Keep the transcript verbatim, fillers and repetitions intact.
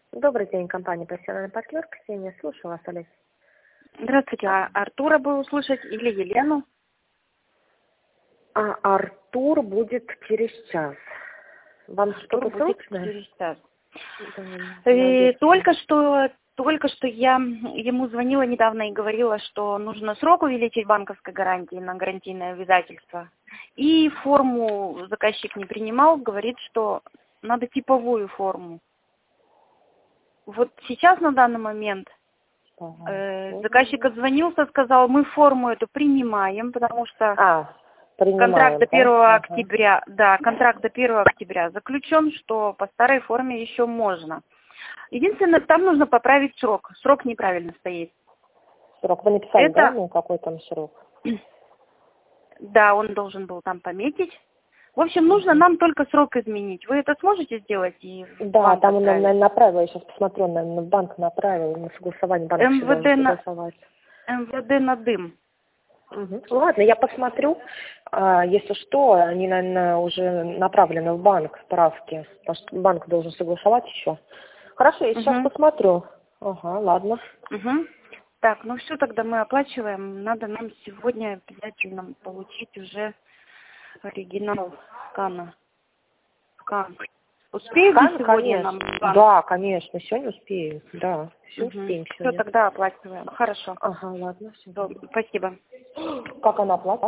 Добрый день, компания «Профессиональный партнер». Ксения, слушаю вас, Олеся. Здравствуйте, а Артура бы услышать или Елену? А Артур будет через час. Вам что-то Артур будет срочное? через час. Да, И надеюсь. только что, только что я ему звонила недавно и говорила, что нужно срок увеличить банковской гарантии на гарантийное обязательство. И форму заказчик не принимал, говорит, что надо типовую форму. Вот сейчас на данный момент Ага. э, заказчик отзвонился, сказал, мы форму эту принимаем, потому что А, принимаем, контракт до да? первого Ага. октября, да, контракт до первого октября заключен, что по старой форме еще можно. Единственное, там нужно поправить срок. Срок неправильно стоит. Срок вы написали, Это, да? Ну, какой там срок? да, он должен был там пометить. В общем, нужно нам только срок изменить. Вы это сможете сделать и в Да, банк там он, отправить? наверное, направил, я сейчас посмотрю, наверное, в банк направил, на согласование банк еще должен МВД на, согласовать. МВД на дым. Мгм. Ладно, я посмотрю. А, если что, они, наверное, уже направлены в банк, справки, потому что банк должен согласовать еще. Хорошо, я сейчас Угу. посмотрю. Ага, ладно. Угу. Так, ну все, тогда мы оплачиваем. Надо нам сегодня обязательно получить уже оригинал скана. Скан. Успеете Скан, сегодня конечно. нам скан? Да, конечно, сегодня успеем. Да, все Угу. успеем Все, сегодня. тогда оплачиваем. Хорошо. Ага, ладно, все. Добро. Спасибо. Как она платит?